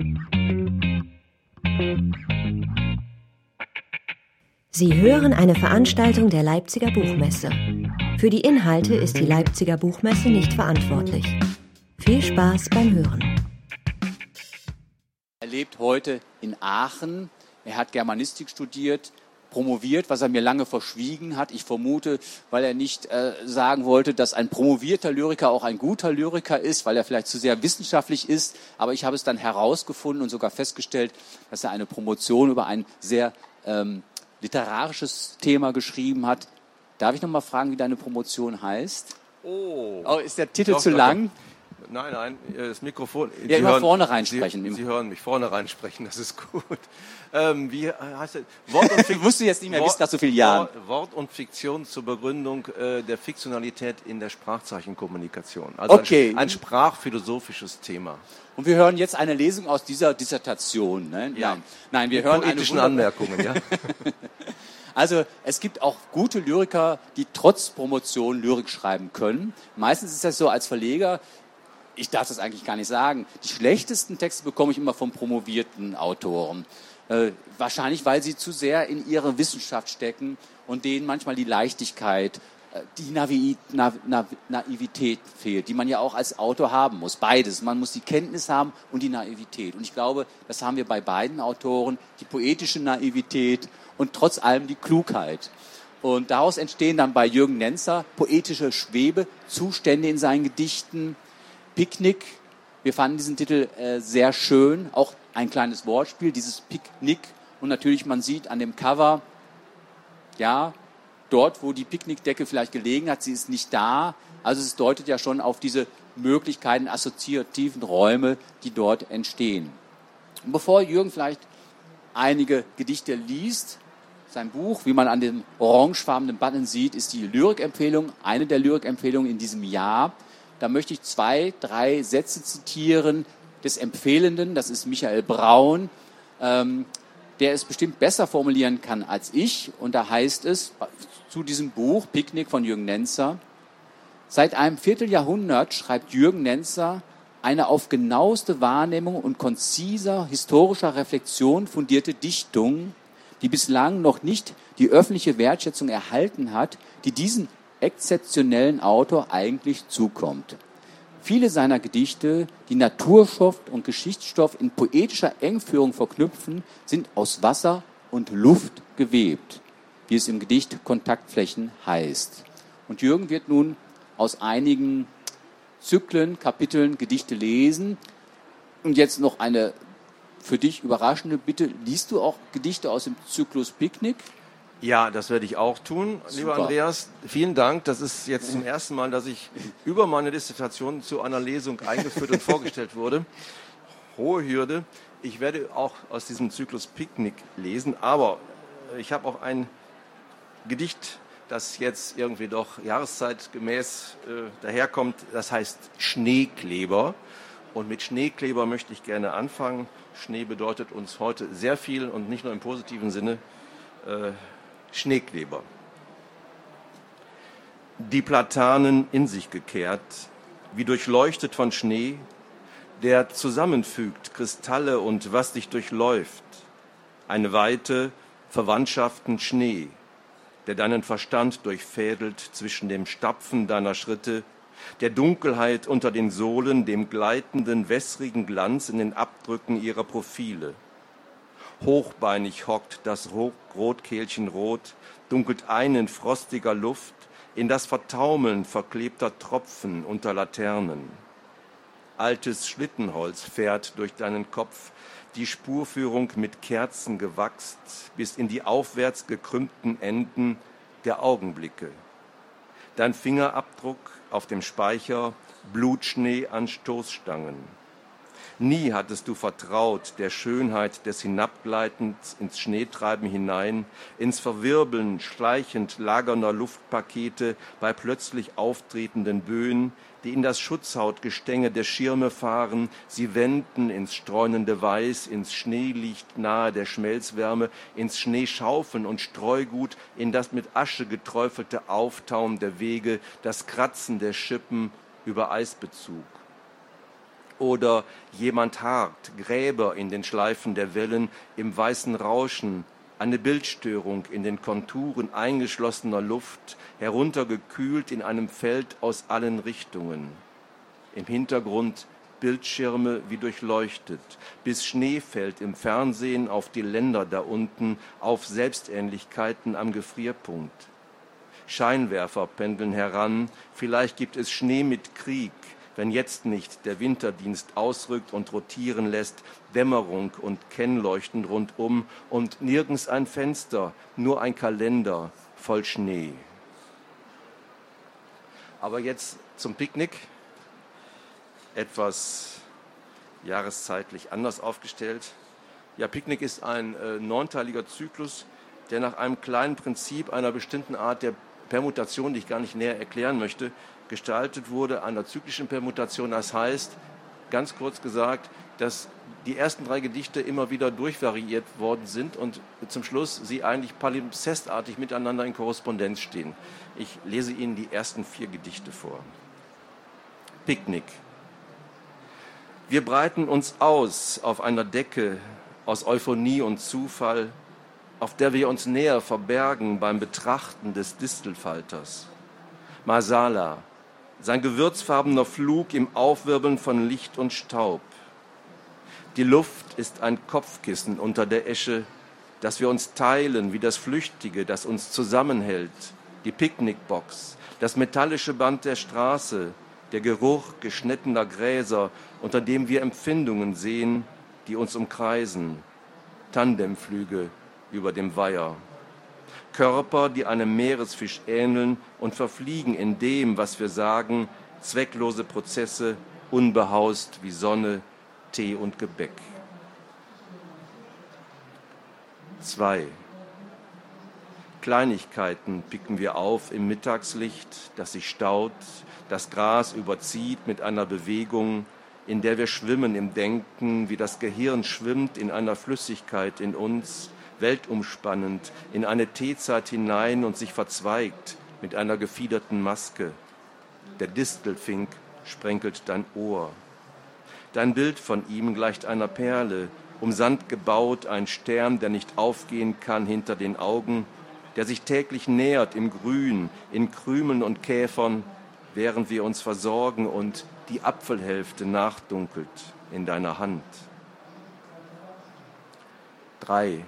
Sie hören eine Veranstaltung der Leipziger Buchmesse. Für die Inhalte ist die Leipziger Buchmesse nicht verantwortlich. Viel Spaß beim Hören. Er lebt heute in Aachen. Er hat Germanistik studiert, promoviert, was er mir lange verschwiegen hat. Ich vermute, weil er nicht sagen wollte, dass ein promovierter Lyriker auch ein guter Lyriker ist, weil er vielleicht zu sehr wissenschaftlich ist. Aber ich habe es dann herausgefunden und sogar festgestellt, dass er eine Promotion über ein sehr literarisches Thema geschrieben hat. Darf ich noch mal fragen, wie deine Promotion heißt? Oh, ist der Titel zu lang? Nein, das Mikrofon. Ja, immer vorne reinsprechen. Sie hören mich vorne reinsprechen, das ist gut. Wie heißt es? Ich wusste jetzt nicht mehr, bis nach so vielen Jahren. Wort und Fiktion zur Begründung der Fiktionalität in der Sprachzeichenkommunikation. Also okay. Ein sprachphilosophisches Thema. Und wir hören jetzt eine Lesung aus dieser Dissertation. Ne? Ja. Nein, wir mit hören poetischen Anmerkungen, ja. Also es gibt auch gute Lyriker, die trotz Promotion Lyrik schreiben können. Meistens ist das so als Verleger, ich darf das eigentlich gar nicht sagen, die schlechtesten Texte bekomme ich immer von promovierten Autoren. Wahrscheinlich, weil sie zu sehr in ihre Wissenschaft stecken und denen manchmal die Leichtigkeit, die Naivität fehlt, die man ja auch als Autor haben muss. Beides. Man muss die Kenntnis haben und die Naivität. Und ich glaube, das haben wir bei beiden Autoren, die poetische Naivität und trotz allem die Klugheit. Und daraus entstehen dann bei Jürgen Nenzer poetische Schwebezustände in seinen Gedichten. Picknick, wir fanden diesen Titel sehr schön, auch ein kleines Wortspiel, dieses Picknick. Und natürlich, man sieht an dem Cover, ja, dort, wo die Picknickdecke vielleicht gelegen hat, sie ist nicht da. Also es deutet ja schon auf diese Möglichkeiten, assoziativen Räume, die dort entstehen. Und bevor Jürgen vielleicht einige Gedichte liest, sein Buch, wie man an dem orangefarbenen Button sieht, ist die Lyrikempfehlung, eine der Lyrikempfehlungen in diesem Jahr. Da möchte ich 2, 3 Sätze zitieren des Empfehlenden, das ist Michael Braun, der es bestimmt besser formulieren kann als ich. Und da heißt es zu diesem Buch, Picknick von Jürgen Nenzer: Seit einem Vierteljahrhundert schreibt Jürgen Nenzer eine auf genaueste Wahrnehmung und konziser historischer Reflexion fundierte Dichtung, die bislang noch nicht die öffentliche Wertschätzung erhalten hat, die diesen exzeptionellen Autor eigentlich zukommt. Viele seiner Gedichte, die Naturstoff und Geschichtsstoff in poetischer Engführung verknüpfen, sind aus Wasser und Luft gewebt, wie es im Gedicht Kontaktflächen heißt. Und Jürgen wird nun aus einigen Zyklen, Kapiteln, Gedichte lesen. Und jetzt noch eine für dich überraschende Bitte. Liest du auch Gedichte aus dem Zyklus Picknick? Ja, das werde ich auch tun, Super. Lieber Andreas. Vielen Dank. Das ist jetzt zum ersten Mal, dass ich über meine Dissertation zu einer Lesung eingeführt und vorgestellt wurde. Hohe Hürde. Ich werde auch aus diesem Zyklus Picknick lesen, aber ich habe auch ein Gedicht, das jetzt irgendwie doch jahreszeitgemäß daherkommt. Das heißt Schneekleber. Und mit Schneekleber möchte ich gerne anfangen. Schnee bedeutet uns heute sehr viel und nicht nur im positiven Sinne. Schneekleber. Die Platanen in sich gekehrt, wie durchleuchtet von Schnee, der zusammenfügt Kristalle und was dich durchläuft. Eine Weite, Verwandtschaften Schnee, der deinen Verstand durchfädelt zwischen dem Stapfen deiner Schritte, der Dunkelheit unter den Sohlen, dem gleitenden, wässrigen Glanz in den Abdrücken ihrer Profile. Hochbeinig hockt das Rotkehlchen rot, dunkelt ein in frostiger Luft, in das Vertaumeln verklebter Tropfen unter Laternen. Altes Schlittenholz fährt durch deinen Kopf, die Spurführung mit Kerzen gewachst, bis in die aufwärts gekrümmten Enden der Augenblicke. Dein Fingerabdruck auf dem Speicher, Blutschnee an Stoßstangen. Nie hattest du vertraut der Schönheit des Hinabgleitens ins Schneetreiben hinein, ins Verwirbeln schleichend lagernder Luftpakete bei plötzlich auftretenden Böen, die in das Schutzhautgestänge der Schirme fahren, sie wenden ins streunende Weiß, ins Schneelicht nahe der Schmelzwärme, ins Schneeschaufeln und Streugut, in das mit Asche geträufelte Auftauen der Wege, das Kratzen der Schippen über Eisbezug. Oder jemand hart, Gräber in den Schleifen der Wellen, im weißen Rauschen, eine Bildstörung in den Konturen eingeschlossener Luft, heruntergekühlt in einem Feld aus allen Richtungen. Im Hintergrund Bildschirme wie durchleuchtet, bis Schnee fällt im Fernsehen auf die Länder da unten, auf Selbstähnlichkeiten am Gefrierpunkt. Scheinwerfer pendeln heran, vielleicht gibt es Schnee mit Krieg, wenn jetzt nicht der Winterdienst ausrückt und rotieren lässt, Dämmerung und Kennleuchten rundum und nirgends ein Fenster, nur ein Kalender voll Schnee. Aber jetzt zum Picknick, etwas jahreszeitlich anders aufgestellt. Ja, Picknick ist ein 9-teiliger Zyklus, der nach einem kleinen Prinzip einer bestimmten Art der Permutation, die ich gar nicht näher erklären möchte, gestaltet wurde, einer zyklischen Permutation. Das heißt, ganz kurz gesagt, dass die ersten 3 Gedichte immer wieder durchvariiert worden sind und zum Schluss sie eigentlich palimpsestartig miteinander in Korrespondenz stehen. Ich lese Ihnen die ersten 4 Gedichte vor. Picknick. Wir breiten uns aus auf einer Decke aus Euphonie und Zufall, auf der wir uns näher verbergen beim Betrachten des Distelfalters. Masala, sein gewürzfarbener Flug im Aufwirbeln von Licht und Staub. Die Luft ist ein Kopfkissen unter der Esche, das wir uns teilen wie das Flüchtige, das uns zusammenhält. Die Picknickbox, das metallische Band der Straße, der Geruch geschnittener Gräser, unter dem wir Empfindungen sehen, die uns umkreisen. Tandemflüge über dem Weiher. Körper, die einem Meeresfisch ähneln und verfliegen in dem, was wir sagen, zwecklose Prozesse, unbehaust wie Sonne, Tee und Gebäck. 2. Kleinigkeiten picken wir auf im Mittagslicht, das sich staut, das Gras überzieht mit einer Bewegung, in der wir schwimmen im Denken, wie das Gehirn schwimmt in einer Flüssigkeit in uns, weltumspannend in eine Teezeit hinein und sich verzweigt mit einer gefiederten Maske. Der Distelfink sprenkelt dein Ohr. Dein Bild von ihm gleicht einer Perle, um Sand gebaut, ein Stern, der nicht aufgehen kann hinter den Augen, der sich täglich nähert im Grün, in Krümeln und Käfern, während wir uns versorgen und die Apfelhälfte nachdunkelt in deiner Hand. 3.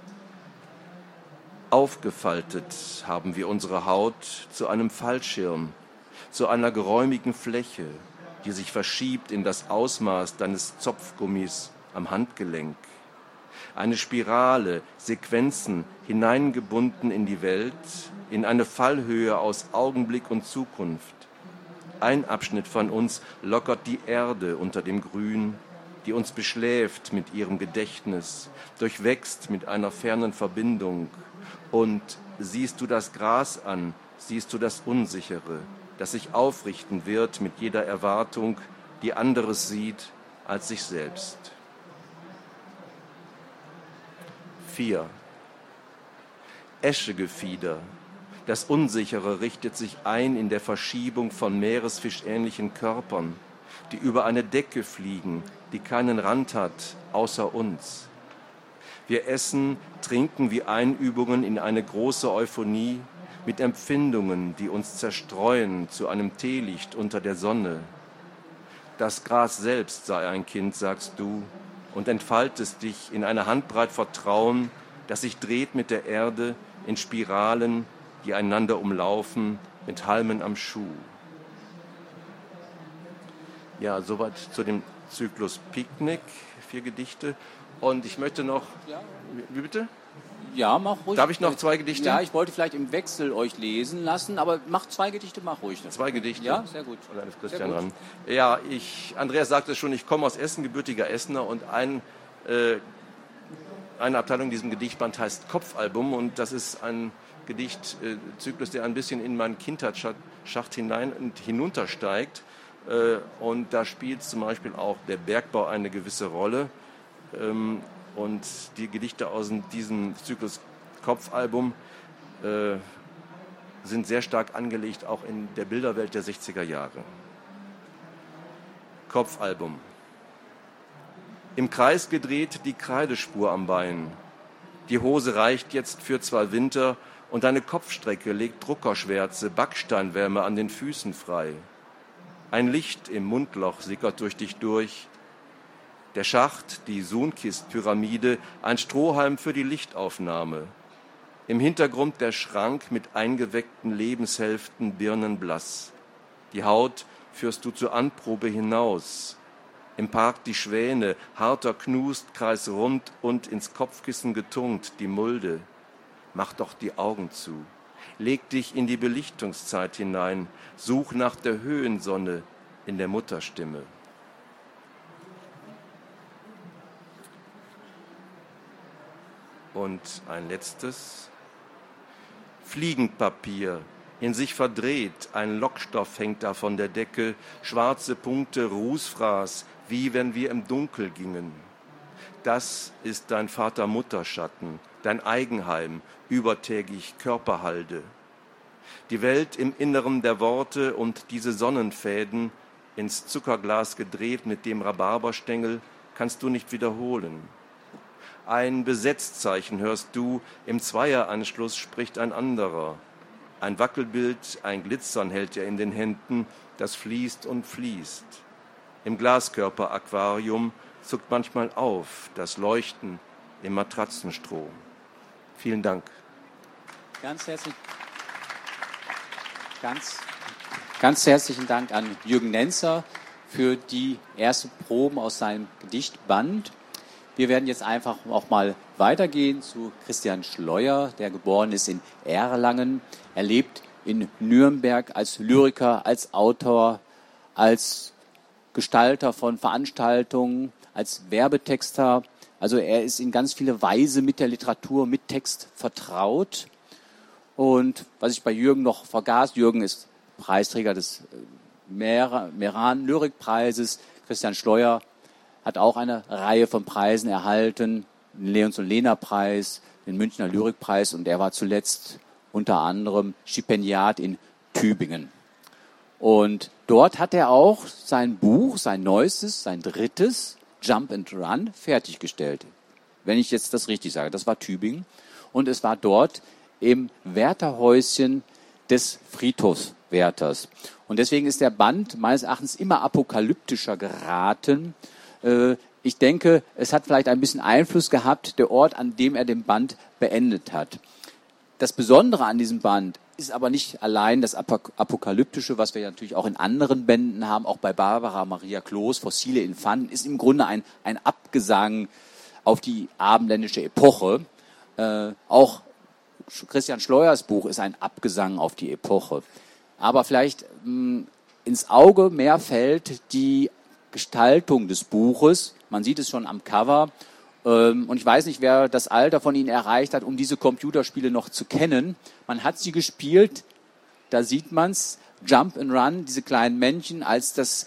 Aufgefaltet haben wir unsere Haut zu einem Fallschirm, zu einer geräumigen Fläche, die sich verschiebt in das Ausmaß deines Zopfgummis am Handgelenk. Eine Spirale, Sequenzen hineingebunden in die Welt, in eine Fallhöhe aus Augenblick und Zukunft. Ein Abschnitt von uns lockert die Erde unter dem Grün, die uns beschläft mit ihrem Gedächtnis, durchwächst mit einer fernen Verbindung. Und siehst du das Gras an, siehst du das Unsichere, das sich aufrichten wird mit jeder Erwartung, die anderes sieht als sich selbst. 4. Eschegefieder. Das Unsichere richtet sich ein in der Verschiebung von meeresfischähnlichen Körpern, die über eine Decke fliegen, die keinen Rand hat, außer uns. Wir essen, trinken wie Einübungen in eine große Euphonie mit Empfindungen, die uns zerstreuen zu einem Teelicht unter der Sonne. Das Gras selbst sei ein Kind, sagst du, und entfaltest dich in eine Handbreit Vertrauen, das sich dreht mit der Erde in Spiralen, die einander umlaufen, mit Halmen am Schuh. Ja, soweit zu dem Zyklus Picknick, 4 Gedichte. Und ich möchte noch... Ja. Wie bitte? Ja, mach ruhig. Darf ich noch 2 Gedichte? Ja, ich wollte vielleicht im Wechsel euch lesen lassen, aber mach 2 Gedichte, mach ruhig. 2 Gedichte? Ja, sehr gut. Und dann ist Christian dran. Ja, Andreas sagte es schon, ich komme aus Essen, gebürtiger Essener, und eine Abteilung in diesem Gedichtband heißt Kopfalbum, und das ist ein Gedichtzyklus, der ein bisschen in meinen Kindheitsschacht hinein und hinuntersteigt. Und da spielt zum Beispiel auch der Bergbau eine gewisse Rolle. Und die Gedichte aus diesem Zyklus Kopfalbum sind sehr stark angelegt, auch in der Bilderwelt der 60er Jahre. Kopfalbum. Im Kreis gedreht die Kreidespur am Bein. Die Hose reicht jetzt für 2 Winter und deine Kopfstrecke legt Druckerschwärze, Backsteinwärme an den Füßen frei. Ein Licht im Mundloch sickert durch dich durch. Der Schacht, die Sunkist-Pyramide, ein Strohhalm für die Lichtaufnahme. Im Hintergrund der Schrank mit eingeweckten Lebenshälften birnenblass. Die Haut führst du zur Anprobe hinaus. Im Park die Schwäne, harter Knust, kreisrund und ins Kopfkissen getunkt, die Mulde. Mach doch die Augen zu. Leg dich in die Belichtungszeit hinein. Such nach der Höhensonne in der Mutterstimme. Und ein letztes. Fliegenpapier, in sich verdreht, ein Lockstoff hängt da von der Decke, schwarze Punkte, Rußfraß, wie wenn wir im Dunkel gingen. Das ist dein Vater-Mutter-Schatten, dein Eigenheim, übertägig Körperhalde. Die Welt im Inneren der Worte und diese Sonnenfäden, ins Zuckerglas gedreht mit dem Rhabarberstängel, kannst du nicht wiederholen. Ein Besetzzeichen hörst du, im Zweieranschluss spricht ein anderer. Ein Wackelbild, ein Glitzern hält er in den Händen, das fließt und fließt. Im Glaskörperaquarium zuckt manchmal auf das Leuchten im Matratzenstrom. Vielen Dank. Ganz herzlichen Dank an Jürgen Nenzer für die ersten Proben aus seinem Gedichtband. Wir werden jetzt einfach auch mal weitergehen zu Christian Schleuer, der geboren ist in Erlangen. Er lebt in Nürnberg als Lyriker, als Autor, als Gestalter von Veranstaltungen, als Werbetexter. Also er ist in ganz viele Weise mit der Literatur, mit Text vertraut. Und was ich bei Jürgen noch vergaß, Jürgen ist Preisträger des Meran Lyrikpreises. Christian Schleuer hat auch eine Reihe von Preisen erhalten, den Leons- und Lehner-Preis, den Münchner Lyrikpreis, und er war zuletzt unter anderem Stipendiat in Tübingen. Und dort hat er auch sein Buch, sein neuestes, sein drittes, Jump and Run, fertiggestellt. Wenn ich jetzt das richtig sage, das war Tübingen. Und es war dort im Wärterhäuschen des Friedhofswärters. Und deswegen ist der Band meines Erachtens immer apokalyptischer geraten. Ich denke, es hat vielleicht ein bisschen Einfluss gehabt, der Ort, an dem er den Band beendet hat. Das Besondere an diesem Band ist aber nicht allein das Apokalyptische, was wir ja natürlich auch in anderen Bänden haben, auch bei Barbara Maria Kloß, Fossile Infanten, ist im Grunde ein Abgesang auf die abendländische Epoche. Auch Christian Schleuers Buch ist ein Abgesang auf die Epoche. Aber vielleicht ins Auge mehr fällt die Gestaltung des Buches. Man sieht es schon am Cover. Und ich weiß nicht, wer das Alter von Ihnen erreicht hat, um diese Computerspiele noch zu kennen. Man hat sie gespielt, da sieht man's, Jump and Run, diese kleinen Männchen, als das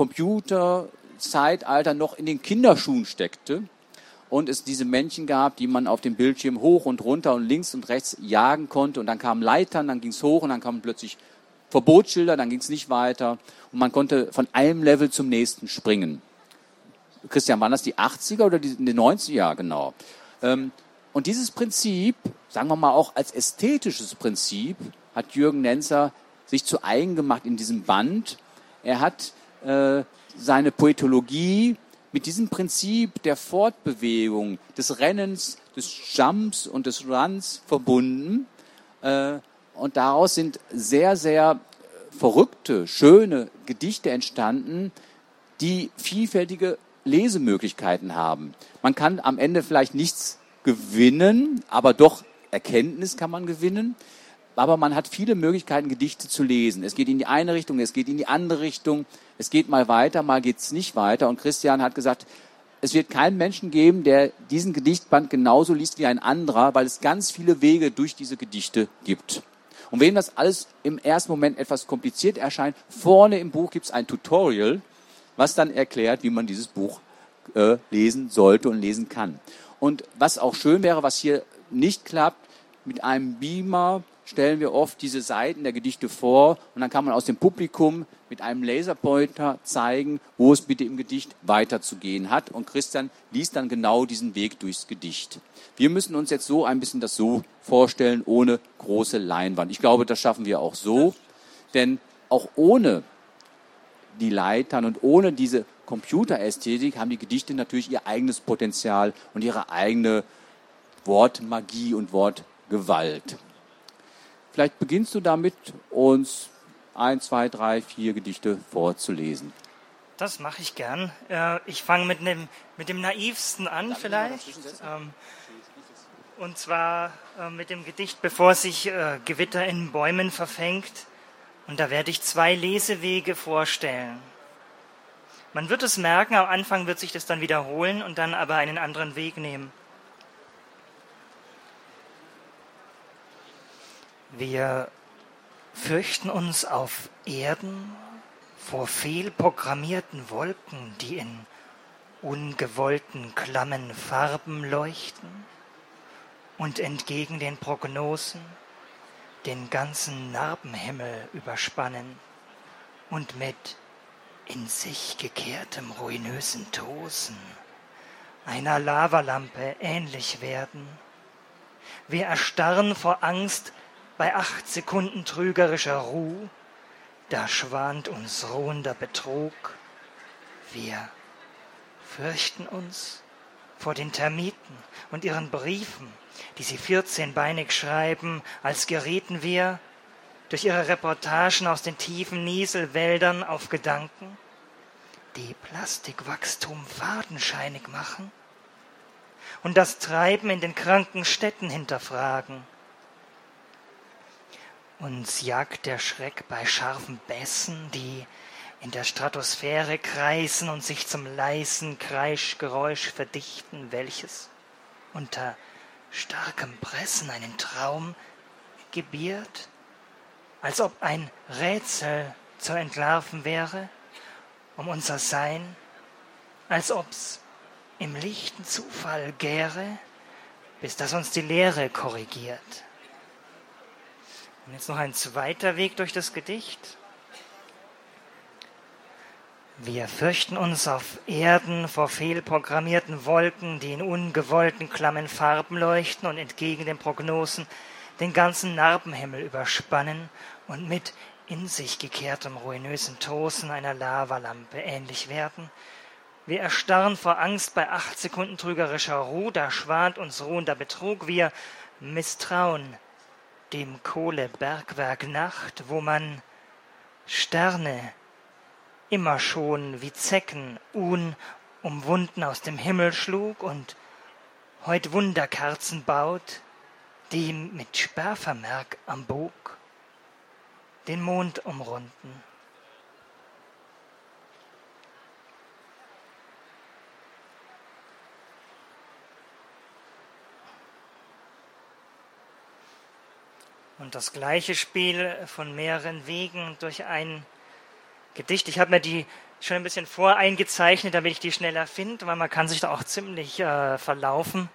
Computerzeitalter noch in den Kinderschuhen steckte und es diese Männchen gab, die man auf dem Bildschirm hoch und runter und links und rechts jagen konnte. Und dann kamen Leitern, dann ging's hoch und dann kamen plötzlich Verbotsschilder, dann ging's nicht weiter. Und man konnte von einem Level zum nächsten springen. Christian, waren das die 80er oder die 90er? Ja, genau. Und dieses Prinzip, sagen wir mal auch als ästhetisches Prinzip, hat Jürgen Nenzer sich zu eigen gemacht in diesem Band. Er hat seine Poetologie mit diesem Prinzip der Fortbewegung, des Rennens, des Jumps und des Runs verbunden. Und daraus sind sehr, sehr verrückte, schöne Gedichte entstanden, die vielfältige Lesemöglichkeiten haben. Man kann am Ende vielleicht nichts gewinnen, aber doch Erkenntnis kann man gewinnen. Aber man hat viele Möglichkeiten, Gedichte zu lesen. Es geht in die eine Richtung, es geht in die andere Richtung. Es geht mal weiter, mal geht es nicht weiter. Und Christian hat gesagt, es wird keinen Menschen geben, der diesen Gedichtband genauso liest wie ein anderer, weil es ganz viele Wege durch diese Gedichte gibt. Und wem das alles im ersten Moment etwas kompliziert erscheint, vorne im Buch gibt es ein Tutorial, was dann erklärt, wie man dieses Buch lesen sollte und lesen kann. Und was auch schön wäre, was hier nicht klappt, mit einem Beamer stellen wir oft diese Seiten der Gedichte vor und dann kann man aus dem Publikum mit einem Laserpointer zeigen, wo es bitte im Gedicht weiterzugehen hat. Und Christian liest dann genau diesen Weg durchs Gedicht. Wir müssen uns jetzt so ein bisschen das so vorstellen, ohne große Leinwand. Ich glaube, das schaffen wir auch so, denn auch ohne die Leitern und ohne diese Computerästhetik haben die Gedichte natürlich ihr eigenes Potenzial und ihre eigene Wortmagie und Wortgewalt. Vielleicht beginnst du damit, uns 1, 2, 3, 4 Gedichte vorzulesen. Das mache ich gern. Ich fange mit dem naivsten an vielleicht. Und zwar mit dem Gedicht Bevor sich Gewitter in Bäumen verfängt. Und da werde ich 2 Lesewege vorstellen. Man wird es merken, am Anfang wird sich das dann wiederholen und dann aber einen anderen Weg nehmen. Wir fürchten uns auf Erden vor fehlprogrammierten Wolken, die in ungewollten klammen Farben leuchten und entgegen den Prognosen den ganzen Narbenhimmel überspannen und mit in sich gekehrtem ruinösen Tosen einer Lavalampe ähnlich werden. Wir erstarren vor Angst bei 8 Sekunden trügerischer Ruh, da schwant uns ruhender Betrug. Wir fürchten uns vor den Termiten und ihren Briefen, die sie 14-beinig schreiben, als gerieten wir durch ihre Reportagen aus den tiefen Nieselwäldern auf Gedanken, die Plastikwachstum fadenscheinig machen und das Treiben in den kranken Städten hinterfragen. Uns jagt der Schreck bei scharfen Bässen, die in der Stratosphäre kreisen und sich zum leisen Kreischgeräusch verdichten, welches unter starkem Pressen einen Traum gebiert, als ob ein Rätsel zu entlarven wäre, um unser Sein, als ob's im lichten Zufall gäre, bis das uns die Lehre korrigiert. Und jetzt noch ein zweiter Weg durch das Gedicht. Wir fürchten uns auf Erden vor fehlprogrammierten Wolken, die in ungewollten klammen Farben leuchten und entgegen den Prognosen den ganzen Narbenhimmel überspannen und mit in sich gekehrtem ruinösen Tosen einer Lavalampe ähnlich werden. Wir erstarren vor Angst bei 8 Sekunden trügerischer Ruhe, da schwant uns ruhender Betrug. Wir misstrauen dem Kohlebergwerk Nacht, wo man Sterne immer schon wie Zecken unumwunden aus dem Himmel schlug und heut Wunderkerzen baut, die mit Sperrvermerk am Bug den Mond umrunden. Und das gleiche Spiel von mehreren Wegen durch ein Gedicht. Ich habe mir die schon ein bisschen voreingezeichnet, damit ich die schneller finde, weil man kann sich da auch ziemlich verlaufen.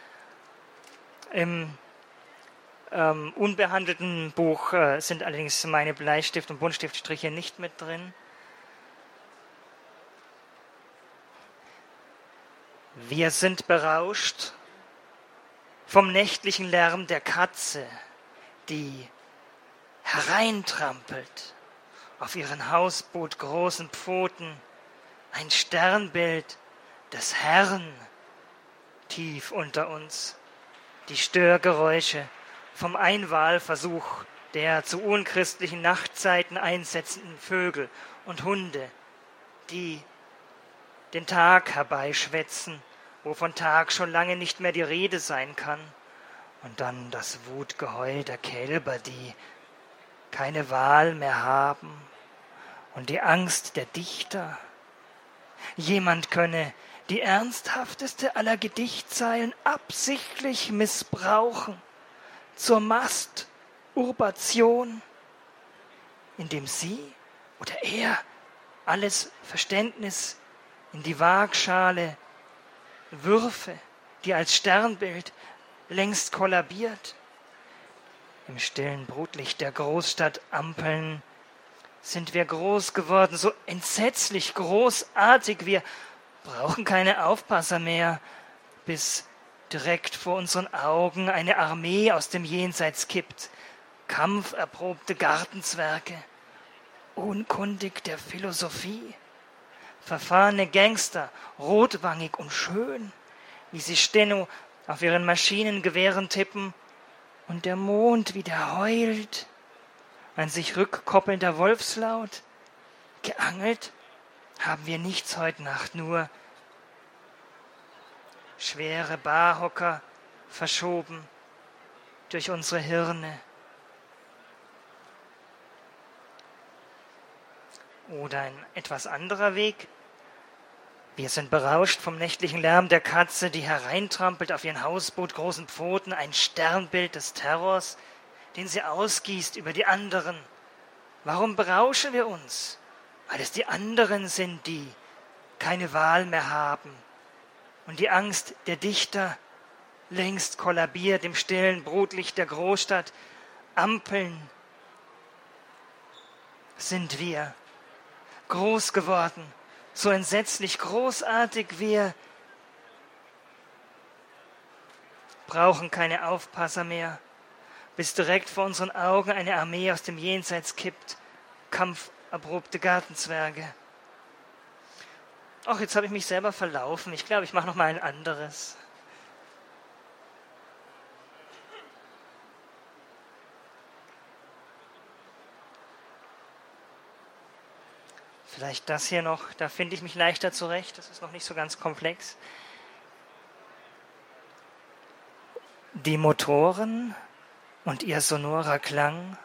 Im unbehandelten Buch sind allerdings meine Bleistift- und Buntstiftstriche nicht mit drin. Wir sind berauscht vom nächtlichen Lärm der Katze, die hereintrampelt auf ihren Hausboot großen Pfoten, ein Sternbild des Herrn tief unter uns, die Störgeräusche vom Einwahlversuch der zu unchristlichen Nachtzeiten einsetzenden Vögel und Hunde, die den Tag herbeischwätzen, wo von Tag schon lange nicht mehr die Rede sein kann. Und dann das Wutgeheul der Kälber, die keine Wahl mehr haben. Und die Angst der Dichter. Jemand könne die ernsthafteste aller Gedichtzeilen absichtlich missbrauchen zur Masturbation, indem sie oder er alles Verständnis in die Waagschale würfe, die als Sternbild längst kollabiert. Im stillen Brutlicht der Großstadt Ampeln sind wir groß geworden, so entsetzlich großartig. Wir brauchen keine Aufpasser mehr, bis direkt vor unseren Augen eine Armee aus dem Jenseits kippt. Kampferprobte Gartenzwerge, unkundig der Philosophie. Verfahrene Gangster, rotwangig und schön, wie sie Steno auf ihren Maschinengewehren tippen. Und der Mond, wie der heult. Ein sich rückkoppelnder Wolfslaut. Geangelt haben wir nichts heut Nacht, nur schwere Barhocker verschoben durch unsere Hirne. Oder ein etwas anderer Weg. Wir sind berauscht vom nächtlichen Lärm der Katze, die hereintrampelt auf ihren Hausboot großen Pfoten, ein Sternbild des Terrors, den sie ausgießt über die anderen. Warum berauschen wir uns? Weil es die anderen sind, die keine Wahl mehr haben. Und die Angst der Dichter längst kollabiert im stillen Brutlicht der Großstadt. Ampeln sind wir, groß geworden, so entsetzlich großartig, wir brauchen keine Aufpasser mehr, bis direkt vor unseren Augen eine Armee aus dem Jenseits kippt, kampferprobte Gartenzwerge. Ach, jetzt habe ich mich selber verlaufen. Ich glaube, ich mache noch mal ein anderes. Vielleicht das hier noch, da finde ich mich leichter zurecht. Das ist noch nicht so ganz komplex. Die Motoren und ihr sonorer Klang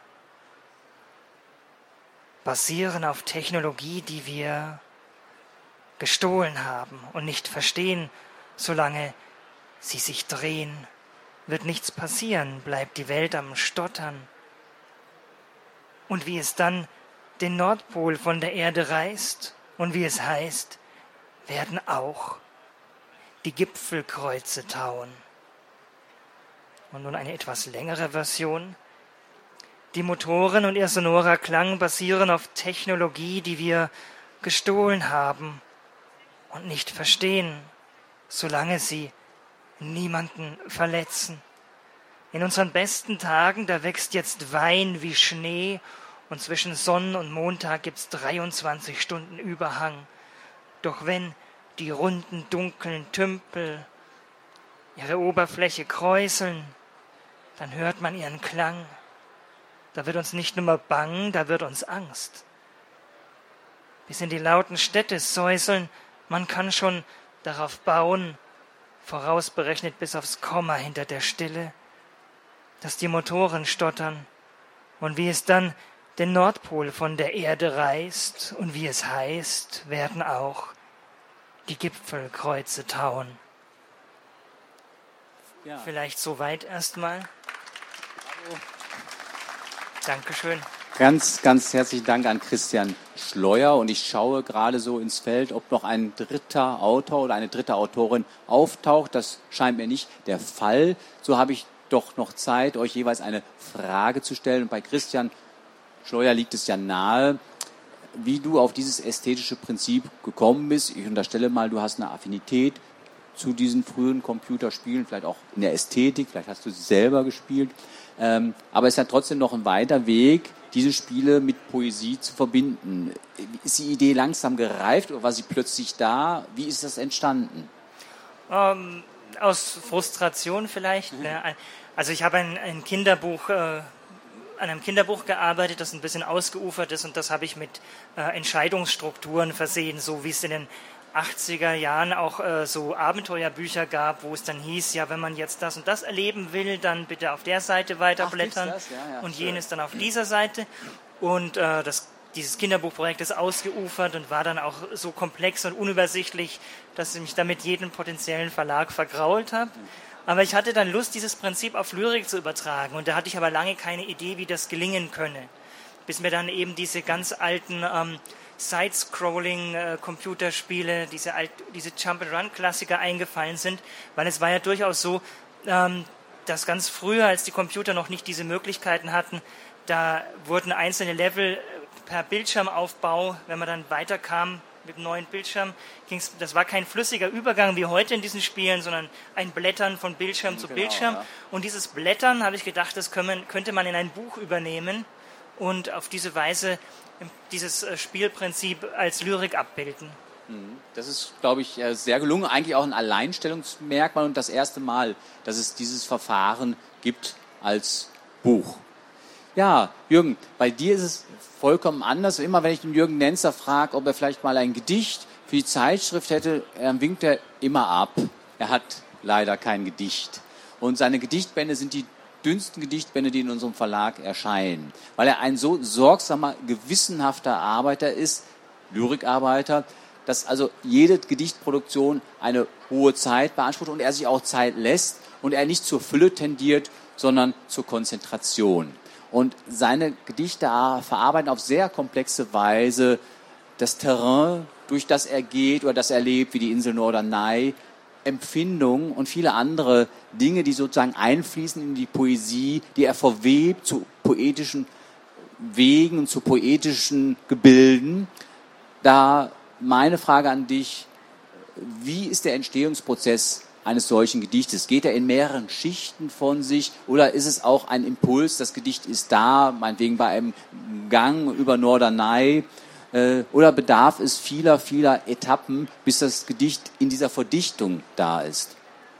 basieren auf Technologie, die wir gestohlen haben und nicht verstehen. Solange sie sich drehen, wird nichts passieren, bleibt die Welt am Stottern. Und wie es dann den Nordpol von der Erde reißt und wie es heißt, werden auch die Gipfelkreuze tauen. Und nun eine etwas längere Version. Die Motoren und ihr sonorer Klang basieren auf Technologie, die wir gestohlen haben und nicht verstehen, solange sie niemanden verletzen. In unseren besten Tagen, da wächst jetzt Wein wie Schnee und zwischen Sonn- und Montag gibt's 23 Stunden Überhang. Doch wenn die runden, dunklen Tümpel ihre Oberfläche kräuseln, dann hört man ihren Klang. Da wird uns nicht nur mal bang, da wird uns Angst. Bis in die lauten Städte säuseln, man kann schon darauf bauen, vorausberechnet bis aufs Komma hinter der Stille, dass die Motoren stottern und wie es dann den Nordpol von der Erde reißt und wie es heißt, werden auch die Gipfelkreuze tauen. Ja. Vielleicht soweit erstmal. Dankeschön. Ganz, ganz herzlichen Dank an Christian Schleuer. Und ich schaue gerade so ins Feld, ob noch ein dritter Autor oder eine dritte Autorin auftaucht. Das scheint mir nicht der Fall. So habe ich doch noch Zeit, euch jeweils eine Frage zu stellen. Und bei Christian Schleuer liegt es ja nahe, wie du auf dieses ästhetische Prinzip gekommen bist. Ich unterstelle mal, du hast eine Affinität zu diesen frühen Computerspielen, vielleicht auch in der Ästhetik, vielleicht hast du sie selber gespielt. Aber es ist ja trotzdem noch ein weiter Weg, diese Spiele mit Poesie zu verbinden. Ist die Idee langsam gereift oder war sie plötzlich da? Wie ist das entstanden? Aus Frustration vielleicht. Ne? Also ich habe ein Kinderbuch, an einem Kinderbuch gearbeitet, das ein bisschen ausgeufert ist und das habe ich mit Entscheidungsstrukturen versehen, so wie es in den 80er Jahren auch so Abenteuerbücher gab, wo es dann hieß, ja, wenn man jetzt das und das erleben will, dann bitte auf der Seite weiterblättern und jenes dann auf dieser Seite. Und dieses Kinderbuchprojekt ist ausgeufert und war dann auch so komplex und unübersichtlich, dass ich mich damit jeden potenziellen Verlag vergrault habe. Aber ich hatte dann Lust, dieses Prinzip auf Lyrik zu übertragen und da hatte ich aber lange keine Idee, wie das gelingen könne. Bis mir dann eben diese ganz alten Side-Scrolling-Computerspiele, diese Jump-and-Run-Klassiker eingefallen sind, weil es war ja durchaus so, dass ganz früher, als die Computer noch nicht diese Möglichkeiten hatten, da wurden einzelne Level per Bildschirmaufbau, wenn man dann weiterkam mit dem neuen Bildschirm, das war kein flüssiger Übergang wie heute in diesen Spielen, sondern ein Blättern von Bildschirm zu Bildschirm. Ja. Und dieses Blättern, habe ich gedacht, das könnte man in ein Buch übernehmen und auf diese Weise dieses Spielprinzip als Lyrik abbilden. Das ist, glaube ich, sehr gelungen. Eigentlich auch ein Alleinstellungsmerkmal und das erste Mal, dass es dieses Verfahren gibt als Buch. Ja, Jürgen, bei dir ist es vollkommen anders. Immer wenn ich den Jürgen Nenzer frage, ob er vielleicht mal ein Gedicht für die Zeitschrift hätte, winkt er immer ab. Er hat leider kein Gedicht. Und seine Gedichtbände sind die dünnsten Gedichtbände, die in unserem Verlag erscheinen. Weil er ein so sorgsamer, gewissenhafter Arbeiter ist, Lyrikarbeiter, dass also jede Gedichtproduktion eine hohe Zeit beansprucht und er sich auch Zeit lässt und er nicht zur Fülle tendiert, sondern zur Konzentration. Und seine Gedichte verarbeiten auf sehr komplexe Weise das Terrain, durch das er geht oder das er lebt, wie die Insel Norderney, Empfindungen und viele andere Dinge, die sozusagen einfließen in die Poesie, die er verwebt zu poetischen Wegen und zu poetischen Gebilden. Da meine Frage an dich, wie ist der Entstehungsprozess eines solchen Gedichtes? Geht er in mehreren Schichten von sich oder ist es auch ein Impuls, das Gedicht ist da, meinetwegen bei einem Gang über Norderney, oder bedarf es vieler Etappen, bis das Gedicht in dieser Verdichtung da ist?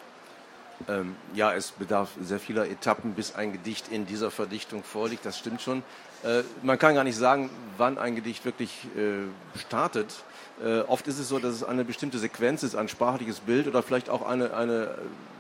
Ja, es bedarf sehr vieler Etappen, bis ein Gedicht in dieser Verdichtung vorliegt, das stimmt schon. Man kann gar nicht sagen, wann ein Gedicht wirklich startet. Oft ist es so, dass es eine bestimmte Sequenz ist, ein sprachliches Bild oder vielleicht auch eine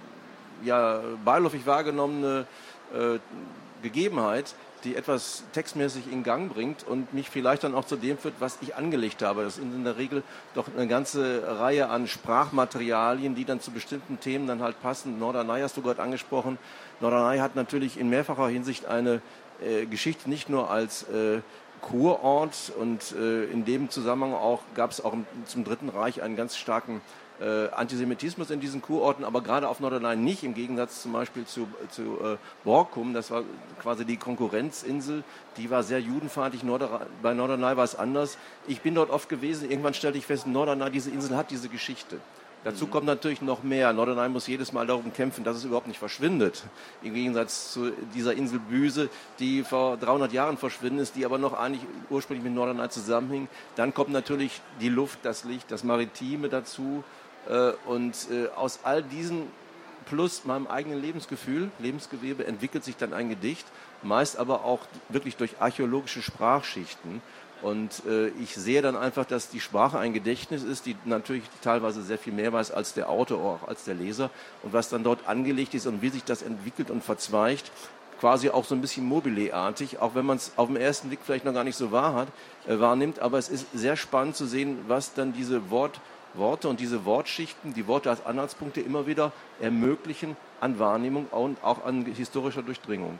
beiläufig wahrgenommene Gegebenheit, die etwas textmäßig in Gang bringt und mich vielleicht dann auch zu dem führt, was ich angelegt habe. Das sind in der Regel doch eine ganze Reihe an Sprachmaterialien, die dann zu bestimmten Themen dann halt passen. Norderney hast du gerade angesprochen. Norderney hat natürlich in mehrfacher Hinsicht eine Geschichte, nicht nur als Kurort und in dem Zusammenhang gab es auch zum Dritten Reich einen ganz starken Antisemitismus in diesen Kurorten, aber gerade auf Norderney nicht, im Gegensatz zum Beispiel zu Borkum, das war quasi die Konkurrenzinsel, die war sehr judenfeindlich, bei Norderney war es anders. Ich bin dort oft gewesen, irgendwann stellte ich fest, Norderney, diese Insel hat diese Geschichte. Dazu kommt natürlich noch mehr. Norderney muss jedes Mal darum kämpfen, dass es überhaupt nicht verschwindet. Im Gegensatz zu dieser Insel Büse, die vor 300 Jahren verschwunden ist, die aber noch eigentlich ursprünglich mit Norderney zusammenhing. Dann kommt natürlich die Luft, das Licht, das Maritime dazu. Und aus all diesen plus meinem eigenen Lebensgefühl, Lebensgewebe, entwickelt sich dann ein Gedicht, meist aber auch wirklich durch archäologische Sprachschichten. Und ich sehe dann einfach, dass die Sprache ein Gedächtnis ist, die natürlich teilweise sehr viel mehr weiß als der Autor, auch als der Leser. Und was dann dort angelegt ist und wie sich das entwickelt und verzweigt, quasi auch so ein bisschen Mobile-artig, auch wenn man es auf den ersten Blick vielleicht noch gar nicht so wahrnimmt. Aber es ist sehr spannend zu sehen, was dann diese Worte und diese Wortschichten, die Worte als Anhaltspunkte immer wieder ermöglichen an Wahrnehmung und auch an historischer Durchdringung.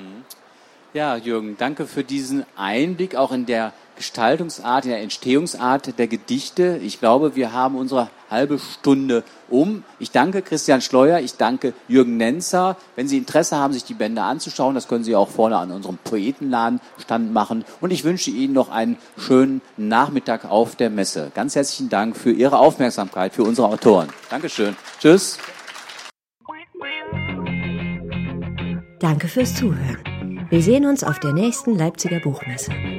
Ja, Jürgen, danke für diesen Einblick auch in der Gestaltungsart, in der Entstehungsart der Gedichte. Ich glaube, wir haben unsere halbe Stunde um. Ich danke Christian Schleuer, ich danke Jürgen Nenzer. Wenn Sie Interesse haben, sich die Bände anzuschauen, das können Sie auch vorne an unserem Poetenladenstand machen. Und ich wünsche Ihnen noch einen schönen Nachmittag auf der Messe. Ganz herzlichen Dank für Ihre Aufmerksamkeit, für unsere Autoren. Dankeschön. Tschüss. Danke fürs Zuhören. Wir sehen uns auf der nächsten Leipziger Buchmesse.